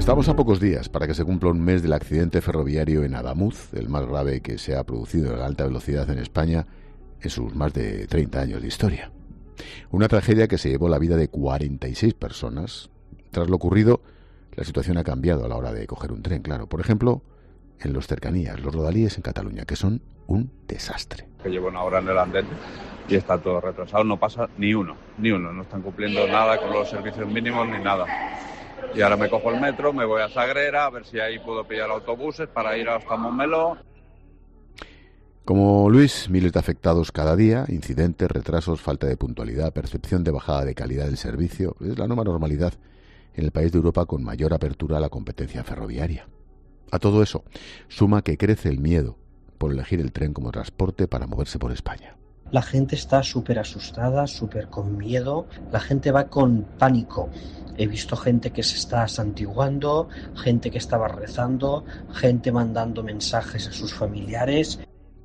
Estamos a pocos días para que se cumpla un mes del accidente ferroviario en Adamuz, el más grave que se ha producido en la alta velocidad en España en sus más de 30 años de historia. Una tragedia que se llevó la vida de 46 personas. Tras lo ocurrido, la situación ha cambiado a la hora de coger un tren, claro. Por ejemplo, en los cercanías, los rodalíes en Cataluña, que son un desastre. Que llevo una hora en el andén y está todo retrasado, no pasa ni uno, no están cumpliendo nada con los servicios mínimos ni nada. Y ahora me cojo el metro, me voy a Sagrera, a ver si ahí puedo pillar autobuses para ir hasta Montmeló. Como Luis, miles de afectados cada día, incidentes, retrasos, falta de puntualidad, percepción de bajada de calidad del servicio. Es la nueva normalidad en el país de Europa con mayor apertura a la competencia ferroviaria. A todo eso suma que crece el miedo por elegir el tren como transporte para moverse por España. La gente está súper asustada, súper con miedo, la gente va con pánico. He visto gente que se está santiguando, gente que estaba rezando, gente mandando mensajes a sus familiares.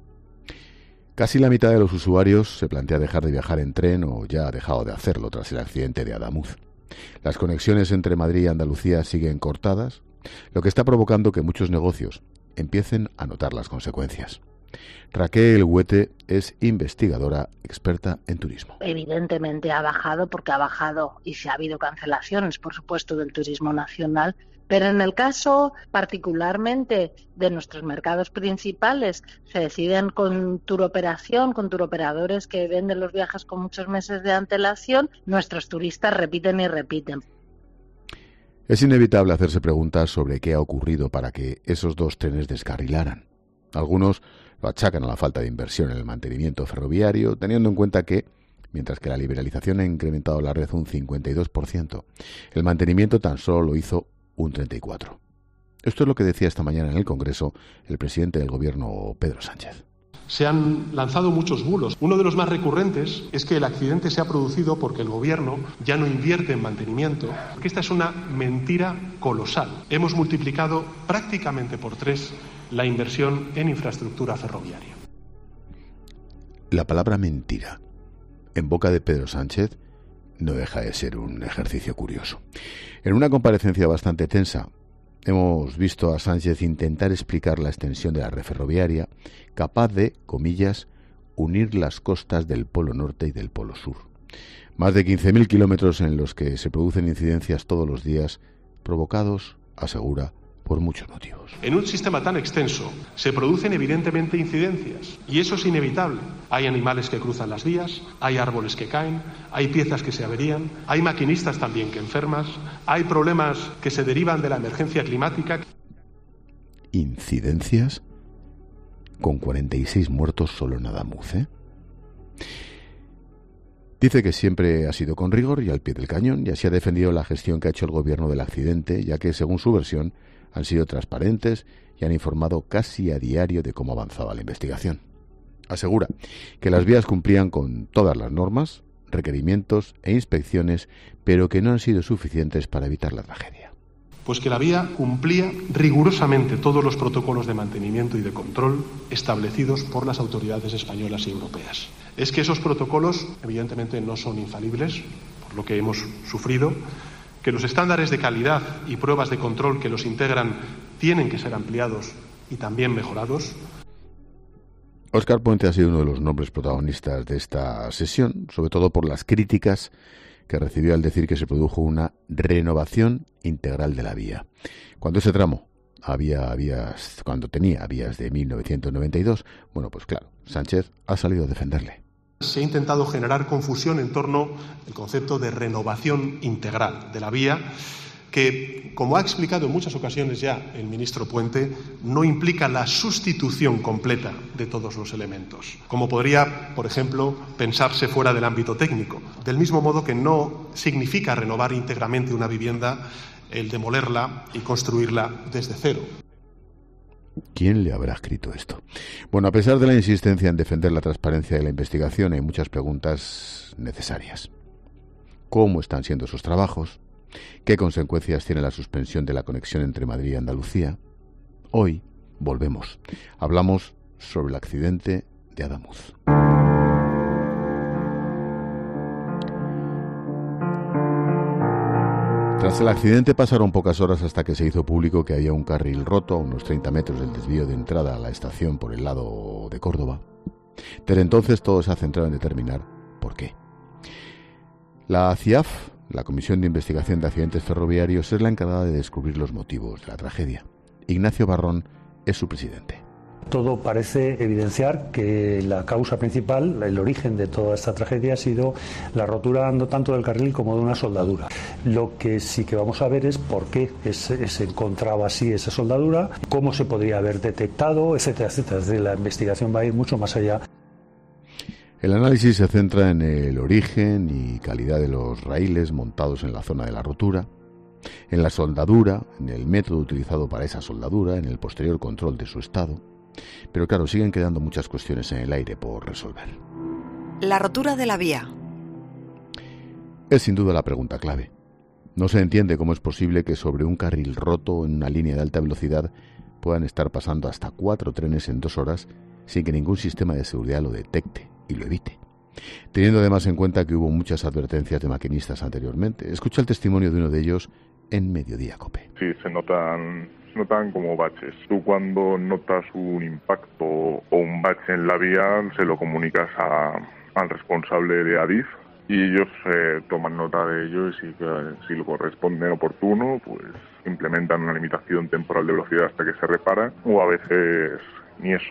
Casi la mitad de los usuarios se plantea dejar de viajar en tren o ya ha dejado de hacerlo tras el accidente de Adamuz. Las conexiones entre Madrid y Andalucía siguen cortadas, lo que está provocando que muchos negocios empiecen a notar las consecuencias. Raquel Huete es investigadora experta en turismo. Evidentemente ha bajado porque ha bajado y si ha habido cancelaciones, por supuesto, del turismo nacional. Pero en el caso particularmente de nuestros mercados principales, se deciden con turoperación, con turoperadores que venden los viajes con muchos meses de antelación. Nuestros turistas repiten y repiten. Es inevitable hacerse preguntas sobre qué ha ocurrido para que esos dos trenes descarrilaran. Algunos lo achacan a la falta de inversión en el mantenimiento ferroviario, teniendo en cuenta que, mientras que la liberalización ha incrementado la red un 52%, el mantenimiento tan solo lo hizo un 34%. Esto es lo que decía esta mañana en el Congreso el presidente del Gobierno, Pedro Sánchez. Se han lanzado muchos bulos. Uno de los más recurrentes es que el accidente se ha producido porque el Gobierno ya no invierte en mantenimiento, porque esta es una mentira colosal. Hemos multiplicado prácticamente por 3 la inversión en infraestructura ferroviaria. La palabra mentira, en boca de Pedro Sánchez, no deja de ser un ejercicio curioso. En una comparecencia bastante tensa, hemos visto a Sánchez intentar explicar la extensión de la red ferroviaria, capaz de, comillas, unir las costas del Polo Norte y del Polo Sur. Más de 15.000 kilómetros en los que se producen incidencias todos los días, provocados, asegura, por muchos motivos. En un sistema tan extenso se producen evidentemente incidencias y eso es inevitable. Hay animales que cruzan las vías, hay árboles que caen, hay piezas que se averían, hay maquinistas también que enferman, hay problemas que se derivan de la emergencia climática. Incidencias con 46 muertos solo en Adamuz, Dice que siempre ha sido con rigor y al pie del cañón y así ha defendido la gestión que ha hecho el gobierno del accidente, ya que, según su versión, han sido transparentes y han informado casi a diario de cómo avanzaba la investigación. Asegura que las vías cumplían con todas las normas, requerimientos e inspecciones, pero que no han sido suficientes para evitar la tragedia. Pues que la vía cumplía rigurosamente todos los protocolos de mantenimiento y de control establecidos por las autoridades españolas y europeas. Es que esos protocolos, evidentemente, no son infalibles, por lo que hemos sufrido, que los estándares de calidad y pruebas de control que los integran tienen que ser ampliados y también mejorados. Óscar Puente ha sido uno de los nombres protagonistas de esta sesión, sobre todo por las críticas que recibió al decir que se produjo una renovación integral de la vía. Cuando ese tramo tenía vías de 1992, bueno, pues claro, Sánchez ha salido a defenderle. Se ha intentado generar confusión en torno al concepto de renovación integral de la vía, que, como ha explicado en muchas ocasiones ya el ministro Puente, no implica la sustitución completa de todos los elementos, como podría, por ejemplo, pensarse fuera del ámbito técnico, del mismo modo que no significa renovar íntegramente una vivienda el demolerla y construirla desde cero. ¿Quién le habrá escrito esto? Bueno, a pesar de la insistencia en defender la transparencia de la investigación, hay muchas preguntas necesarias. ¿Cómo están siendo esos trabajos? ¿Qué consecuencias tiene la suspensión de la conexión entre Madrid y Andalucía? Hoy volvemos. Hablamos sobre el accidente de Adamuz. Tras Tras el accidente pasaron pocas horas hasta que se hizo público que había un carril roto a unos 30 metros del desvío de entrada a la estación por el lado de Córdoba. Desde entonces todo se ha centrado en determinar por qué. La CIAF, la Comisión de Investigación de Accidentes Ferroviarios, es la encargada de descubrir los motivos de la tragedia. Ignacio Barrón es su presidente. Todo parece evidenciar que la causa principal, el origen de toda esta tragedia, ha sido la rotura no tanto del carril como de una soldadura. Lo que sí que vamos a ver es por qué se encontraba así esa soldadura, cómo se podría haber detectado, etcétera, etcétera. Es decir, la investigación va a ir mucho más allá. El análisis se centra en el origen y calidad de los raíles montados en la zona de la rotura, en la soldadura, en el método utilizado para esa soldadura, en el posterior control de su estado. Pero claro, siguen quedando muchas cuestiones en el aire por resolver. La rotura de la vía. Es sin duda la pregunta clave. No se entiende cómo es posible que sobre un carril roto en una línea de alta velocidad puedan estar pasando hasta 4 trenes en 2 horas sin que ningún sistema de seguridad lo detecte y lo evite. Teniendo además en cuenta que hubo muchas advertencias de maquinistas anteriormente. Escucha el testimonio de uno de ellos en Mediodía COPE. Sí, se notan como baches. Tú cuando notas un impacto o un bache en la vía se lo comunicas al responsable de ADIF y ellos toman nota de ello y si lo corresponde oportuno, pues implementan una limitación temporal de velocidad hasta que se repara o a veces ni eso.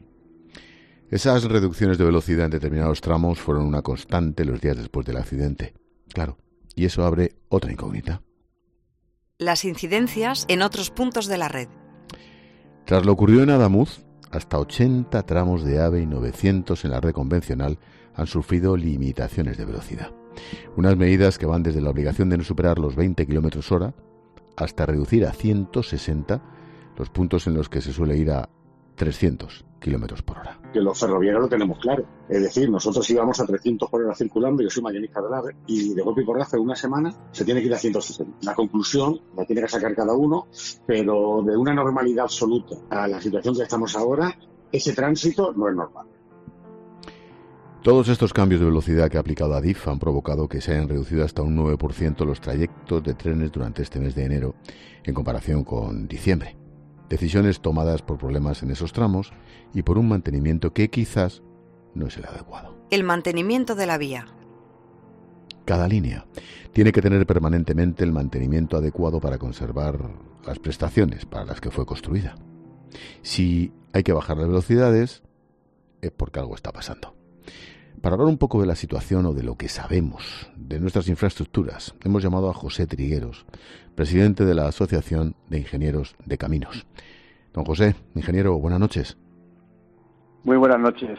Esas reducciones de velocidad en determinados tramos fueron una constante los días después del accidente. Claro, y eso abre otra incógnita. Las incidencias en otros puntos de la red. Tras lo ocurrido en Adamuz, hasta 80 tramos de AVE y 900 en la red convencional han sufrido limitaciones de velocidad. Unas medidas que van desde la obligación de no superar los 20 km/h hasta reducir a 160 los puntos en los que se suele ir a 300 km/h. Que los ferroviarios lo tenemos claro. Es decir, nosotros íbamos a 300 por hora circulando, yo soy maquinista del AVE, y de golpe y porrazo en una semana se tiene que ir a 160. La conclusión la tiene que sacar cada uno, pero de una normalidad absoluta a la situación que estamos ahora, ese tránsito no es normal. Todos estos cambios de velocidad que ha aplicado ADIF han provocado que se hayan reducido hasta un 9% los trayectos de trenes durante este mes de enero en comparación con diciembre. Decisiones tomadas por problemas en esos tramos y por un mantenimiento que quizás no es el adecuado. El mantenimiento de la vía. Cada línea tiene que tener permanentemente el mantenimiento adecuado para conservar las prestaciones para las que fue construida. Si hay que bajar las velocidades, es porque algo está pasando. Para hablar un poco de la situación o de lo que sabemos de nuestras infraestructuras, hemos llamado a José Trigueros, presidente de la Asociación de Ingenieros de Caminos. Don José, ingeniero, buenas noches. Muy buenas noches.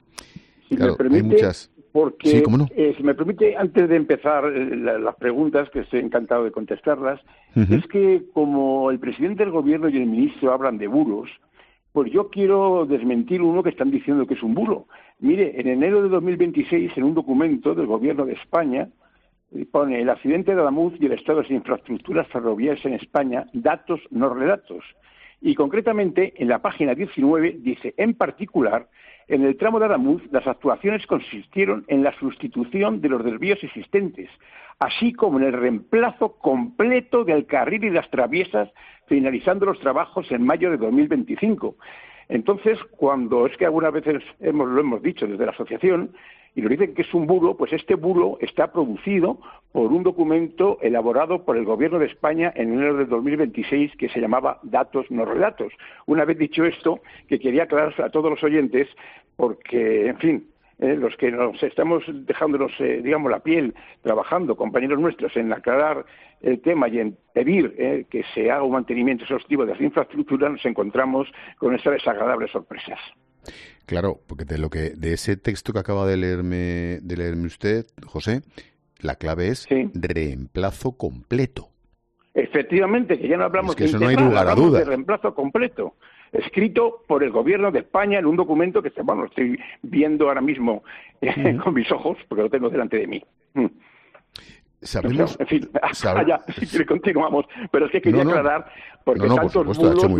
Si claro, me permite, hay muchas... porque sí, ¿cómo no? Si me permite, antes de empezar las preguntas, que estoy encantado de contestarlas, es que como el presidente del gobierno y el ministro hablan de bulos, pues yo quiero desmentir uno que están diciendo que es un bulo. Mire, en enero de 2026, en un documento del Gobierno de España, pone el accidente de Adamuz y el estado de las infraestructuras ferroviarias en España, datos no relatos. Y concretamente, en la página 19, dice, en particular, en el tramo de Adamuz, las actuaciones consistieron en la sustitución de los desvíos existentes, así como en el reemplazo completo del carril y las traviesas, finalizando los trabajos en mayo de 2025. Entonces, cuando es que algunas veces lo hemos dicho desde la asociación, y nos dicen que es un bulo, pues este bulo está producido por un documento elaborado por el Gobierno de España en enero de 2026 que se llamaba Datos no relatos. Una vez dicho esto, que quería aclarar a todos los oyentes, porque, en fin, los que nos estamos dejándonos, la piel, trabajando, compañeros nuestros, en aclarar el tema y en pedir que se haga un mantenimiento exhaustivo de las infraestructuras, nos encontramos con estas desagradables sorpresas. Claro, porque de ese texto que acaba de leerme usted, José, la clave es reemplazo completo. Efectivamente, que ya no hablamos de integral, no hay lugar a duda. De reemplazo completo, escrito por el Gobierno de España en un documento que lo estoy viendo ahora mismo con mis ojos, porque lo tengo delante de mí. Sabemos, en fin, ya, si quiere continuamos, pero es que quería aclarar, porque tantos bulos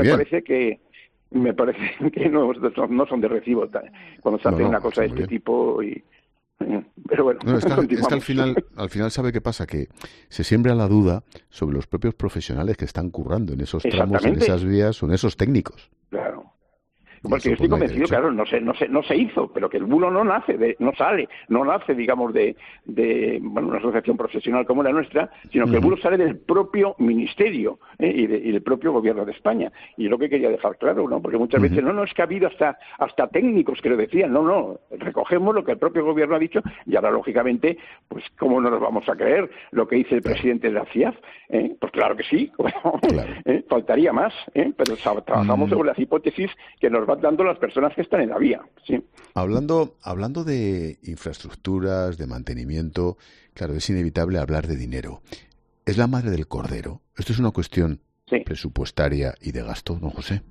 me parece que no son de recibo cuando se hace una cosa de este tipo. Y Pero bueno, no, es que al final ¿sabe qué pasa? Que se siembra la duda sobre los propios profesionales que están currando en esos tramos, en esas vías o en esos técnicos. Claro. Porque yo estoy convencido, claro, no se hizo, pero que el bulo no nace, no nace, digamos, de una asociación profesional como la nuestra, sino que el bulo sale del propio ministerio y del propio gobierno de España. Y es lo que quería dejar claro, ¿no? Porque muchas veces, es que ha habido hasta técnicos que lo decían, no, recogemos lo que el propio gobierno ha dicho y ahora, lógicamente, pues, ¿cómo no nos vamos a creer lo que dice el presidente de la CIAF? Pues claro que sí, faltaría más, pero trabajamos sobre las hipótesis que nos van dando las personas que están en la vía. Sí. Hablando de infraestructuras, de mantenimiento, claro, es inevitable hablar de dinero. ¿Es la madre del cordero? Esto es una cuestión presupuestaria y de gasto, ¿no, José?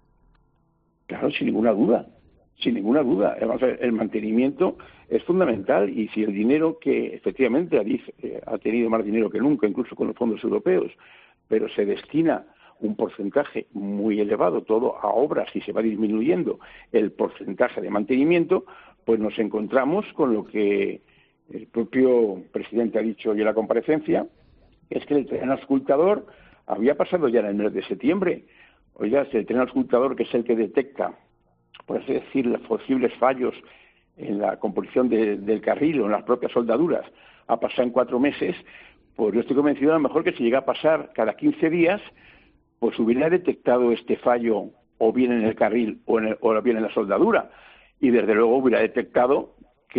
Claro, sin ninguna duda. Sin ninguna duda. Además, el mantenimiento es fundamental y si el dinero que efectivamente Adif ha tenido más dinero que nunca, incluso con los fondos europeos, pero se destina un porcentaje muy elevado todo a obras y se va disminuyendo el porcentaje de mantenimiento, pues nos encontramos con lo que el propio presidente ha dicho hoy en la comparecencia, es que el tren auscultador había pasado ya en el mes de septiembre. Oiga, el tren auscultador, que es el que detecta, por así decir, los posibles fallos en la composición del carril o en las propias soldaduras, ha pasado en 4 meses, pues yo estoy convencido a lo mejor que si llega a pasar cada 15 días, pues hubiera detectado este fallo o bien en el carril o bien en la soldadura y desde luego hubiera detectado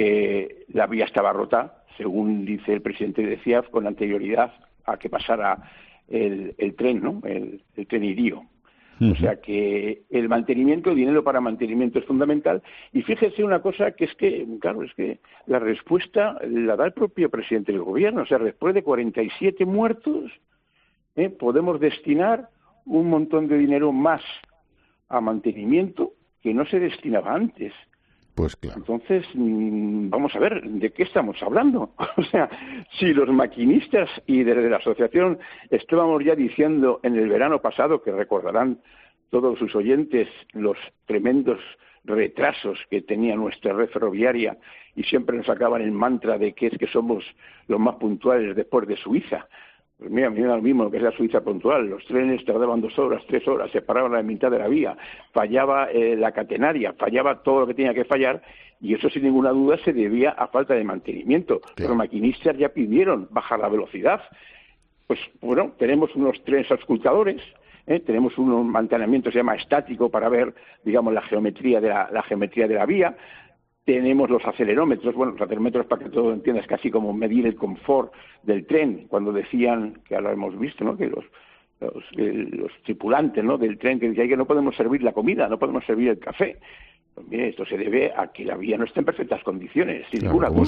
que la vía estaba rota, según dice el presidente de CIAF, con anterioridad a que pasara el tren, ¿no? El tren Irío. O sea que el mantenimiento, el dinero para mantenimiento es fundamental. Y fíjese una cosa que es que, claro, es que la respuesta la da el propio presidente del gobierno. O sea, después de 47 muertos, podemos destinar un montón de dinero más a mantenimiento que no se destinaba antes. Pues claro. Entonces, vamos a ver, ¿de qué estamos hablando? O sea, si los maquinistas y desde la asociación estábamos ya diciendo en el verano pasado, que recordarán todos sus oyentes los tremendos retrasos que tenía nuestra red ferroviaria y siempre nos sacaban el mantra de que es que somos los más puntuales después de Suiza. Pues mira, me da lo mismo que es la Suiza puntual. Los trenes tardaban 2 horas, 3 horas, se paraban a la mitad de la vía, fallaba la catenaria, fallaba todo lo que tenía que fallar, y eso sin ninguna duda se debía a falta de mantenimiento. Los maquinistas ya pidieron bajar la velocidad. Pues bueno, tenemos unos trenes auscultadores, tenemos un mantenimiento que se llama estático para ver, digamos, la geometría de la vía. Tenemos los acelerómetros, bueno, los acelerómetros, para que todo lo entiendas, casi como medir el confort del tren, cuando decían, que ahora hemos visto, ¿no?, que los tripulantes, ¿no?, del tren, que decían que no podemos servir la comida, no podemos servir el café. Pues mire, esto se debe a que la vía no está en perfectas condiciones, sin ninguna duda.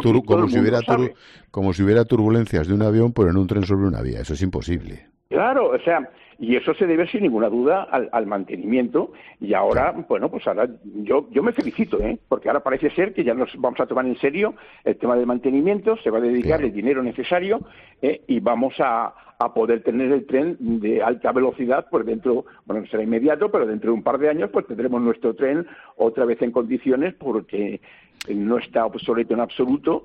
Como si hubiera turbulencias de un avión, pero en un tren sobre una vía. Eso es imposible. Claro, o sea, y eso se debe sin ninguna duda al mantenimiento. Y ahora, bueno, pues ahora yo me felicito, porque ahora parece ser que ya nos vamos a tomar en serio el tema del mantenimiento, se va a dedicar el dinero necesario y vamos a poder tener el tren de alta velocidad, pues dentro, bueno, no será inmediato, pero dentro de un par de años pues tendremos nuestro tren otra vez en condiciones, porque no está obsoleto en absoluto.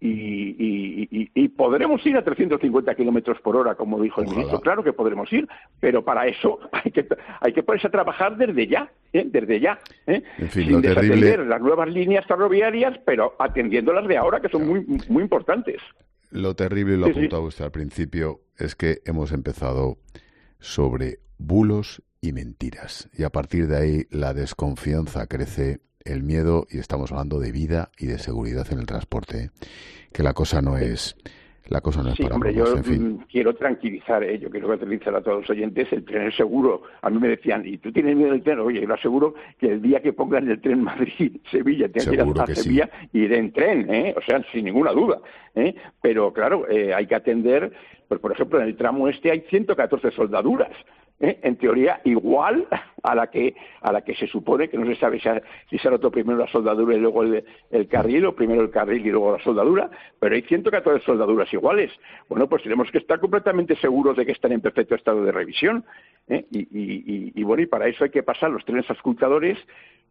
Y podremos ir a 350 kilómetros por hora, como dijo el ministro. Claro que podremos ir, pero para eso hay que ponerse a trabajar desde ya, En fin, sin desatender las nuevas líneas ferroviarias, pero atendiendo las de ahora, que son muy, muy importantes. Lo terrible, lo apuntaba usted al principio, es que hemos empezado sobre bulos y mentiras, y a partir de ahí la desconfianza crece, el miedo, y estamos hablando de vida y de seguridad en el transporte, que la cosa no es para hombre, bromas, yo en fin. quiero tranquilizar, yo quiero tranquilizar a todos los oyentes, el tren es seguro. A mí me decían, ¿y tú tienes miedo del tren? Oye, yo lo aseguro que el día que pongan el tren Madrid-Sevilla, tengo que ir a Sevilla, iré en tren, o sea, sin ninguna duda. Pero claro, hay que atender, pues por ejemplo, en el tramo este hay 114 soldaduras. En teoría igual a la que se supone, que no se sabe si se ha roto primero la soldadura y luego el carril, o primero el carril y luego la soldadura, pero hay 114 soldaduras iguales. Bueno, pues tenemos que estar completamente seguros de que están en perfecto estado de revisión, y bueno, y para eso hay que pasar los trenes auscultadores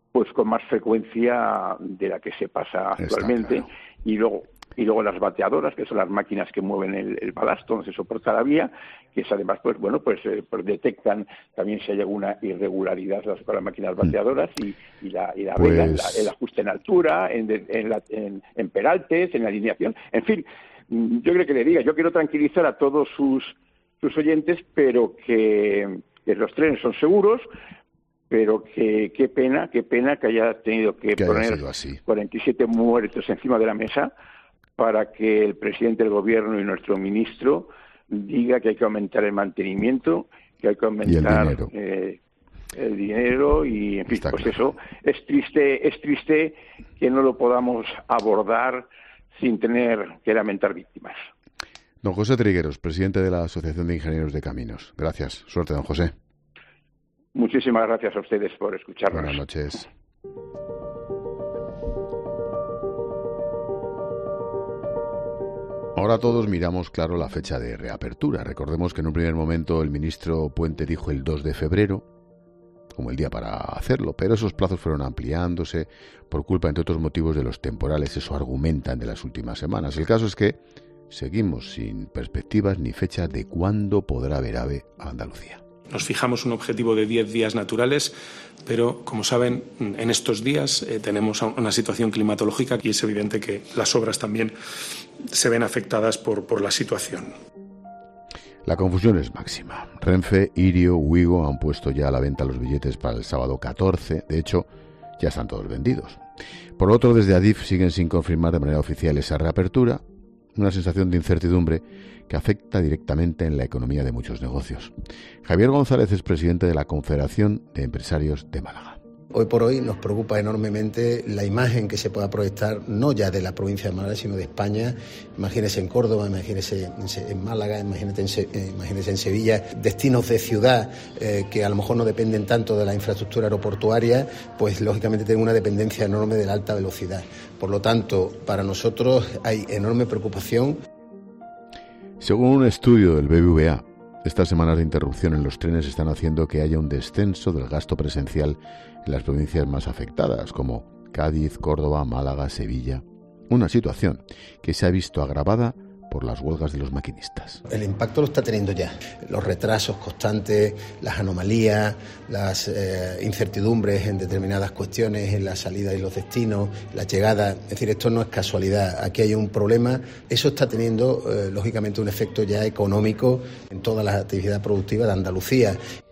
pues con más frecuencia de la que se pasa actualmente. Claro. Y luego las bateadoras, que son las máquinas que mueven el balasto donde se soporta la vía, que es además pues detectan también si hay alguna irregularidad con las máquinas bateadoras y la vela, el ajuste en altura, en peraltes, en alineación, en fin. Yo creo que le diga, yo quiero tranquilizar a todos sus oyentes, pero que los trenes son seguros, pero que qué pena que haya tenido que poner 47 muertos encima de la mesa para que el presidente del gobierno y nuestro ministro diga que hay que aumentar el mantenimiento, que hay que aumentar el dinero y en fin, pues eso es triste que no lo podamos abordar sin tener que lamentar víctimas. Don José Trigueros, presidente de la Asociación de Ingenieros de Caminos. Gracias. Suerte, don José. Muchísimas gracias a ustedes por escucharnos. Buenas noches. Ahora todos miramos, claro, la fecha de reapertura. Recordemos que en un primer momento el ministro Puente dijo el 2 de febrero, como el día para hacerlo, pero esos plazos fueron ampliándose por culpa, entre otros motivos, de los temporales. Eso argumentan de las últimas semanas. El caso es que seguimos sin perspectivas ni fechas de cuándo podrá ver AVE a Andalucía. Nos fijamos un objetivo de 10 días naturales, pero, como saben, en estos días tenemos una situación climatológica y es evidente que las obras también se ven afectadas por la situación. La confusión es máxima. Renfe, Irio, Ouigo han puesto ya a la venta los billetes para el sábado 14. De hecho, ya están todos vendidos. Por otro, desde Adif siguen sin confirmar de manera oficial esa reapertura. Una sensación de incertidumbre que afecta directamente en la economía de muchos negocios. Javier González es presidente de la Confederación de Empresarios de Málaga. Hoy por hoy nos preocupa enormemente la imagen que se pueda proyectar, no ya de la provincia de Málaga, sino de España. Imagínese en Córdoba, imagínese en Málaga, imagínese en Sevilla, destinos de ciudad que a lo mejor no dependen tanto de la infraestructura aeroportuaria, pues lógicamente tienen una dependencia enorme de la alta velocidad. Por lo tanto, para nosotros hay enorme preocupación. Según un estudio del BBVA, estas semanas de interrupción en los trenes están haciendo que haya un descenso del gasto presencial en las provincias más afectadas, como Cádiz, Córdoba, Málaga, Sevilla. Una situación que se ha visto agravada por las huelgas de los maquinistas. El impacto lo está teniendo ya. Los retrasos constantes, las anomalías, las incertidumbres en determinadas cuestiones, en la salida y los destinos, la llegada. Es decir, esto no es casualidad. Aquí hay un problema. Eso está teniendo, lógicamente, un efecto ya económico en toda la actividad productiva de Andalucía.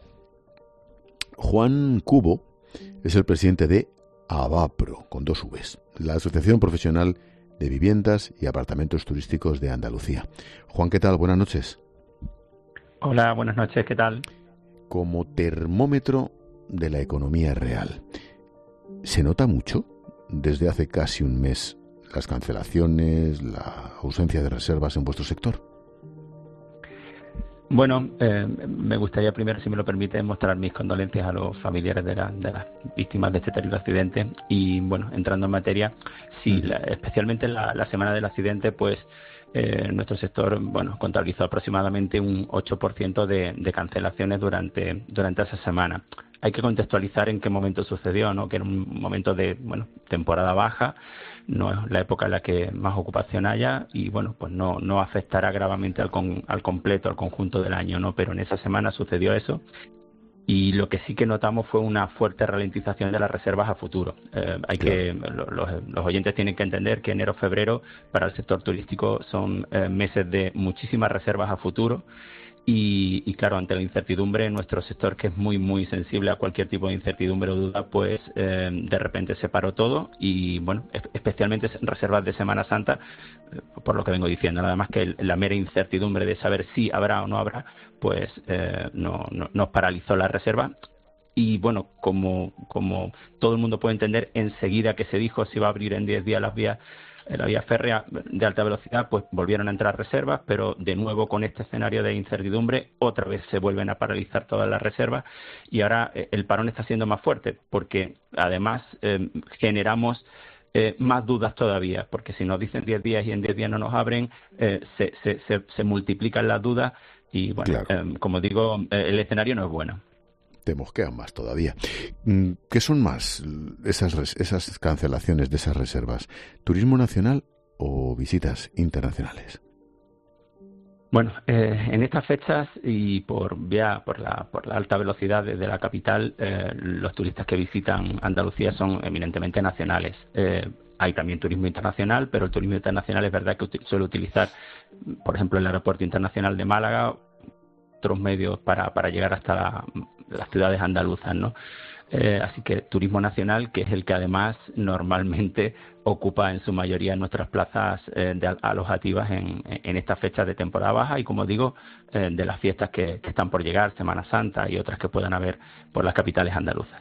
Juan Cubo es el presidente de AVAPRO, con 2 Vs, la Asociación Profesional de Viviendas y Apartamentos Turísticos de Andalucía. Juan, ¿qué tal? Buenas noches. Hola, buenas noches, ¿qué tal? Como termómetro de la economía real, ¿se nota mucho desde hace casi un mes las cancelaciones, la ausencia de reservas en vuestro sector? Bueno, me gustaría primero, si me lo permite, mostrar mis condolencias a los familiares de las víctimas de este terrible accidente. Y bueno, entrando en materia, sí, especialmente la semana del accidente, pues nuestro sector, bueno, contabilizó aproximadamente un 8% de cancelaciones durante esa semana. Hay que contextualizar en qué momento sucedió, ¿no? Que era un momento de, bueno, temporada baja, no es la época en la que más ocupación haya y, bueno, pues no afectará gravemente al conjunto del año, ¿no? Pero en esa semana sucedió eso y lo que sí que notamos fue una fuerte ralentización de las reservas a futuro. Los oyentes tienen que entender que enero, febrero para el sector turístico son meses de muchísimas reservas a futuro. Y claro, ante la incertidumbre, nuestro sector, que es muy, muy sensible a cualquier tipo de incertidumbre o duda, pues de repente se paró todo y, bueno, especialmente reservas de Semana Santa, por lo que vengo diciendo, nada más que la mera incertidumbre de saber si habrá o no habrá, pues nos paralizó la reserva. Y, bueno, como todo el mundo puede entender, enseguida que se dijo si iba a abrir en 10 días la vía férrea de alta velocidad, pues volvieron a entrar reservas, pero de nuevo con este escenario de incertidumbre otra vez se vuelven a paralizar todas las reservas y ahora el parón está siendo más fuerte porque además generamos más dudas todavía, porque si nos dicen 10 días y en 10 días no nos abren, se multiplican las dudas y bueno, claro. Como digo, el escenario no es bueno. te mosquean más todavía. ¿Qué son más esas cancelaciones de esas reservas? ¿Turismo nacional o visitas internacionales? Bueno, en estas fechas y por la alta velocidad desde la capital, los turistas que visitan Andalucía son eminentemente nacionales. Hay también turismo internacional, pero el turismo internacional es verdad que suele utilizar, por ejemplo, el Aeropuerto Internacional de Málaga, otros medios para llegar hasta las ciudades andaluzas, ¿no? Así que turismo nacional, que es el que además normalmente ocupa en su mayoría nuestras plazas alojativas en estas fechas de temporada baja y, como digo, de las fiestas que están por llegar, Semana Santa y otras que puedan haber por las capitales andaluzas.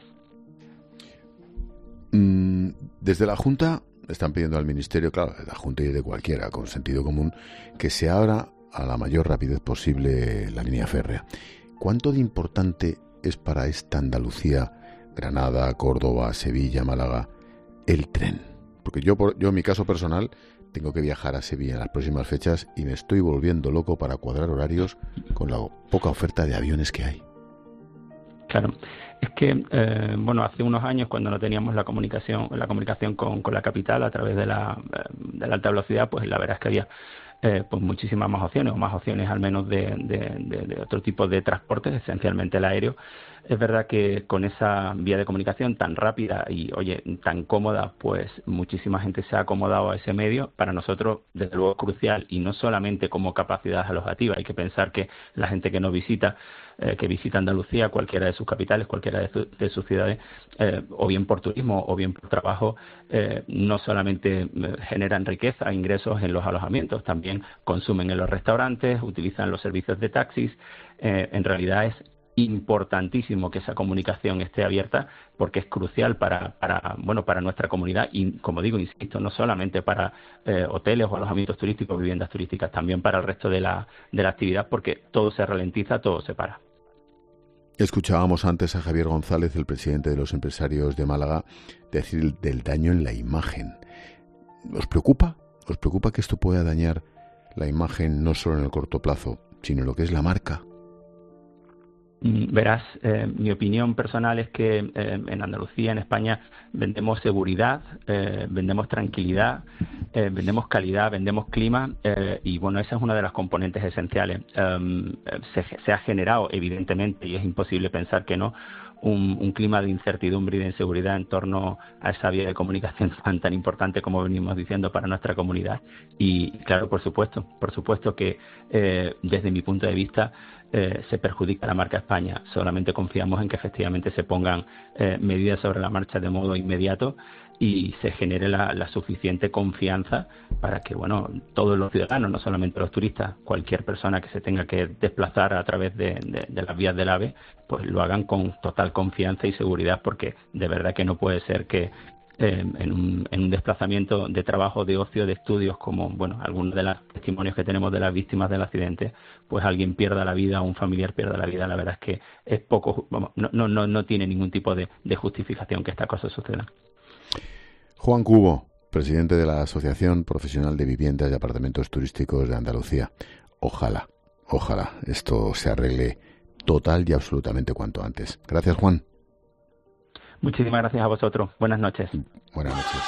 Desde la Junta están pidiendo al Ministerio, claro, de la Junta y de cualquiera con sentido común, que se abra a la mayor rapidez posible la línea férrea. ¿Cuánto de importante es para esta Andalucía, Granada, Córdoba, Sevilla, Málaga, el tren? Porque yo en mi caso personal tengo que viajar a Sevilla en las próximas fechas y me estoy volviendo loco para cuadrar horarios con la poca oferta de aviones que hay. Claro, es que hace unos años, cuando no teníamos la comunicación con la capital a través de la alta velocidad, pues la verdad es que había pues muchísimas más opciones, o más opciones al menos de otro tipo de transportes, esencialmente el aéreo. Es verdad que con esa vía de comunicación tan rápida y, tan cómoda, pues muchísima gente se ha acomodado a ese medio. Para nosotros, desde luego, es crucial, y no solamente como capacidad alojativa. Hay que pensar que la gente que visita Andalucía, cualquiera de sus capitales, cualquiera de sus ciudades, o bien por turismo o bien por trabajo, no solamente generan riqueza, ingresos en los alojamientos, también consumen en los restaurantes, utilizan los servicios de taxis. En realidad es importantísimo que esa comunicación esté abierta, porque es crucial para nuestra comunidad y, como digo, insisto, no solamente para hoteles o alojamientos turísticos, viviendas turísticas, también para el resto de la actividad, porque todo se ralentiza, todo se para. Escuchábamos antes a Javier González, el presidente de los empresarios de Málaga, decir del daño en la imagen. ¿Os preocupa? ¿Os preocupa que esto pueda dañar la imagen no solo en el corto plazo, sino en lo que es la marca? Verás, mi opinión personal es que en Andalucía, en España, vendemos seguridad, vendemos tranquilidad, vendemos calidad, vendemos clima, y bueno, esa es una de las componentes esenciales. Se ha generado, evidentemente, y es imposible pensar que no, un clima de incertidumbre y de inseguridad en torno a esa vía de comunicación tan importante como venimos diciendo para nuestra comunidad. Y claro, por supuesto que desde mi punto de vista se perjudica la marca España. Solamente confiamos en que efectivamente se pongan medidas sobre la marcha de modo inmediato y se genere la suficiente confianza para que, todos los ciudadanos, no solamente los turistas, cualquier persona que se tenga que desplazar a través de las vías del AVE, pues lo hagan con total confianza y seguridad, porque de verdad que no puede ser que en un desplazamiento de trabajo, de ocio, de estudios, como algunos de los testimonios que tenemos de las víctimas del accidente, pues alguien pierda la vida o un familiar pierda la vida. La verdad es que es poco, no tiene ningún tipo de justificación que estas cosas sucedan. Juan Cubo, presidente de la Asociación Profesional de Viviendas y Apartamentos Turísticos de Andalucía. Ojalá esto se arregle total y absolutamente cuanto antes. Gracias, Juan. Muchísimas gracias a vosotros. Buenas noches. Buenas noches.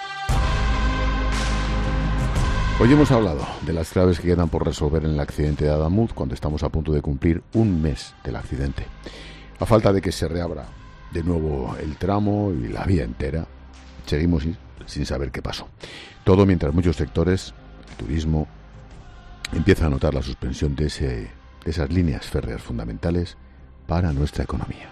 Hoy hemos hablado de las claves que quedan por resolver en el accidente de Adamuz, cuando estamos a punto de cumplir un mes del accidente. A falta de que se reabra de nuevo el tramo y la vía entera, seguimos sin saber qué pasó. Todo mientras muchos sectores, el turismo, empiezan a notar la suspensión de esas líneas férreas fundamentales para nuestra economía.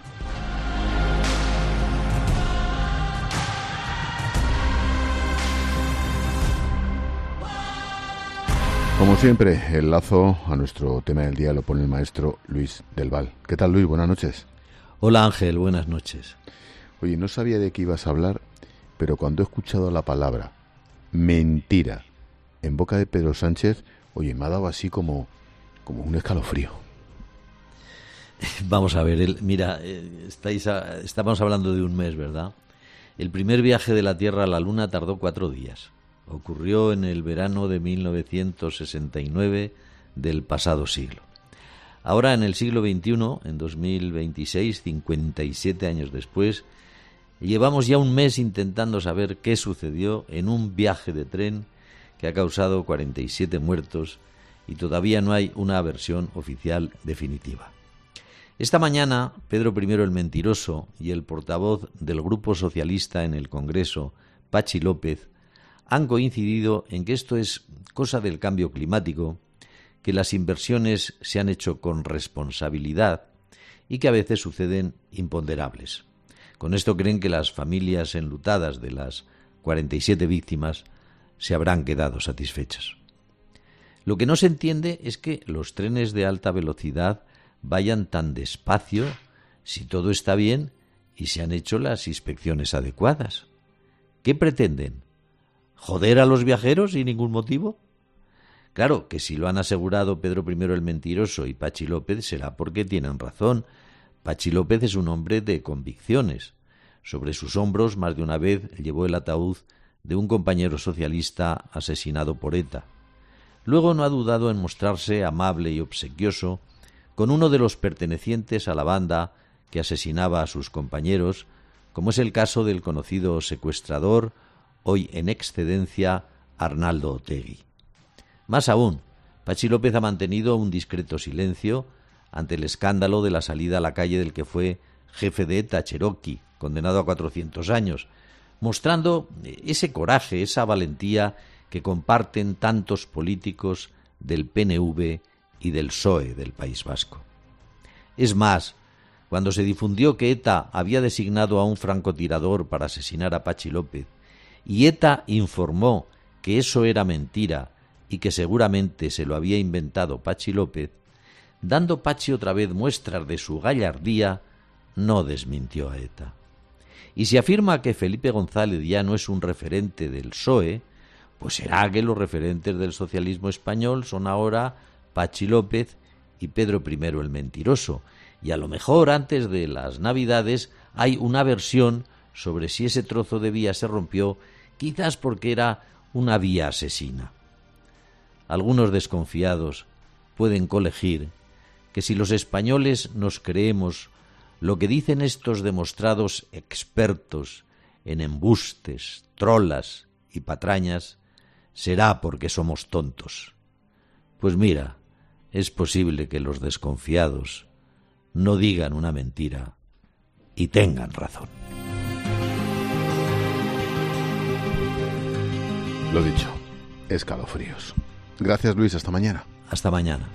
Como siempre, el lazo a nuestro tema del día lo pone el maestro Luis del Val. ¿Qué tal, Luis? Buenas noches. Hola, Ángel. Buenas noches. Oye, no sabía de qué ibas a hablar, pero cuando he escuchado la palabra mentira en boca de Pedro Sánchez, me ha dado así como un escalofrío. Vamos a ver, estamos hablando de un mes, ¿verdad? El primer viaje de la Tierra a la Luna tardó 4 días. Ocurrió en el verano de 1969 del pasado siglo. Ahora, en el siglo XXI, en 2026, 57 años después, llevamos ya un mes intentando saber qué sucedió en un viaje de tren que ha causado 47 muertos y todavía no hay una versión oficial definitiva. Esta mañana, Pedro I el Mentiroso y el portavoz del Grupo Socialista en el Congreso, Patxi López, han coincidido en que esto es cosa del cambio climático, que las inversiones se han hecho con responsabilidad y que a veces suceden imponderables. Con esto creen que las familias enlutadas de las 47 víctimas se habrán quedado satisfechas. Lo que no se entiende es que los trenes de alta velocidad vayan tan despacio si todo está bien y se han hecho las inspecciones adecuadas. ¿Qué pretenden? ¿Joder a los viajeros sin ningún motivo? Claro que si lo han asegurado Pedro I el Mentiroso y Patxi López será porque tienen razón. Patxi López es un hombre de convicciones. Sobre sus hombros más de una vez llevó el ataúd de un compañero socialista asesinado por ETA. Luego no ha dudado en mostrarse amable y obsequioso con uno de los pertenecientes a la banda que asesinaba a sus compañeros, como es el caso del conocido secuestrador, hoy en excedencia, Arnaldo Otegi. Más aún, Patxi López ha mantenido un discreto silencio ante el escándalo de la salida a la calle del que fue jefe de ETA, Cherokee, condenado a 400 años, mostrando ese coraje, esa valentía que comparten tantos políticos del PNV y del PSOE del País Vasco. Es más, cuando se difundió que ETA había designado a un francotirador para asesinar a Patxi López y ETA informó que eso era mentira y que seguramente se lo había inventado Patxi López, dando Patxi otra vez muestras de su gallardía, no desmintió a ETA. Y si afirma que Felipe González ya no es un referente del PSOE, pues será que los referentes del socialismo español son ahora Patxi López y Pedro I el Mentiroso, y a lo mejor antes de las Navidades hay una versión sobre si ese trozo de vía se rompió, quizás porque era una vía asesina. Algunos desconfiados pueden colegir que si los españoles nos creemos lo que dicen estos demostrados expertos en embustes, trolas y patrañas, será porque somos tontos. Pues mira, es posible que los desconfiados no digan una mentira y tengan razón. Lo dicho, escalofríos. Gracias, Luis, hasta mañana. Hasta mañana.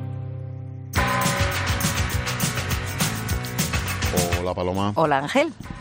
Hola, Paloma. Hola, Ángel.